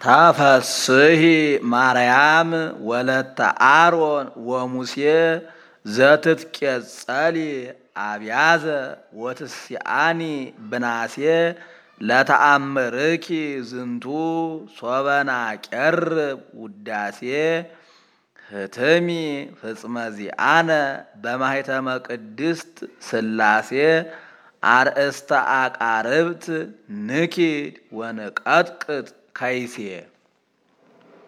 ተፈስሒ ማርያም ወለተ አሮን ወሙሴ ዘትትቄጸሊ አብያዘ ወትስአኒ ብናሴ ለተአምርኪ ዝንቱ ሶበና ቀርብ ውዳሴ ህትሚ ፍጽመ ዚአነ በማኅተመ ቅድስት ሥላሴ አርእስተ አቃርብት ንኪድ ወንቀጥቅጥ ከይሴ